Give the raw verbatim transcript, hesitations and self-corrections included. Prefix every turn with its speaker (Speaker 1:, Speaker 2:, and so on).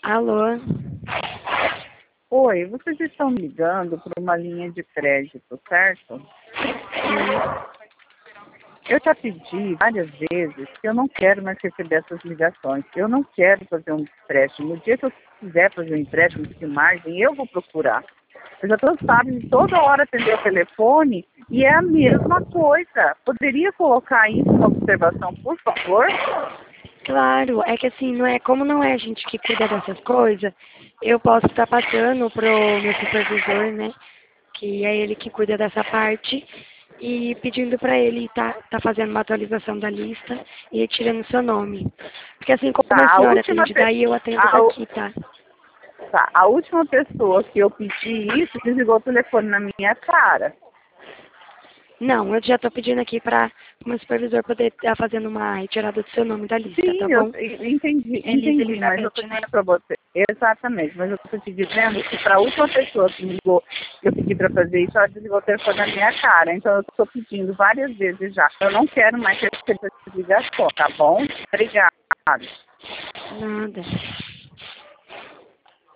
Speaker 1: Alô?
Speaker 2: Oi, vocês estão ligando para uma linha de crédito, certo? Eu já pedi várias vezes que eu não quero mais receber essas ligações. Eu não quero fazer um empréstimo. No dia que eu quiser fazer um empréstimo de margem, eu vou procurar. Eu já estou, sabe, toda hora atender o telefone e é a mesma coisa. Poderia colocar isso na observação, por favor?
Speaker 1: Claro, é que assim, não é, como não é a gente que cuida dessas coisas, eu posso estar passando pro meu supervisor, né, que é ele que cuida dessa parte, e pedindo para ele tá, tá fazendo uma atualização da lista e tirando seu nome. Porque assim, como
Speaker 2: Tá,
Speaker 1: a
Speaker 2: a
Speaker 1: senhora
Speaker 2: última,
Speaker 1: atende
Speaker 2: pe-
Speaker 1: daí, eu atendo
Speaker 2: a, u-
Speaker 1: daqui, tá?
Speaker 2: tá, a última pessoa que eu pedi isso desligou o telefone na minha cara.
Speaker 1: Não, eu já estou pedindo aqui para o meu supervisor poder estar fazendo uma retirada do seu nome da lista, tá
Speaker 2: Sim, eu
Speaker 1: bom?
Speaker 2: eu entendi,
Speaker 1: Elisa
Speaker 2: entendi, mas eu estou
Speaker 1: Elizabeth, né?
Speaker 2: dizendo para você, exatamente, mas eu estou te dizendo que para a última pessoa que me ligou, que eu pedi para fazer isso, ela desligou o telefone na minha cara, então eu estou pedindo várias vezes já. Eu não quero mais receber essa ligação, tá bom? Obrigada.
Speaker 1: Nada.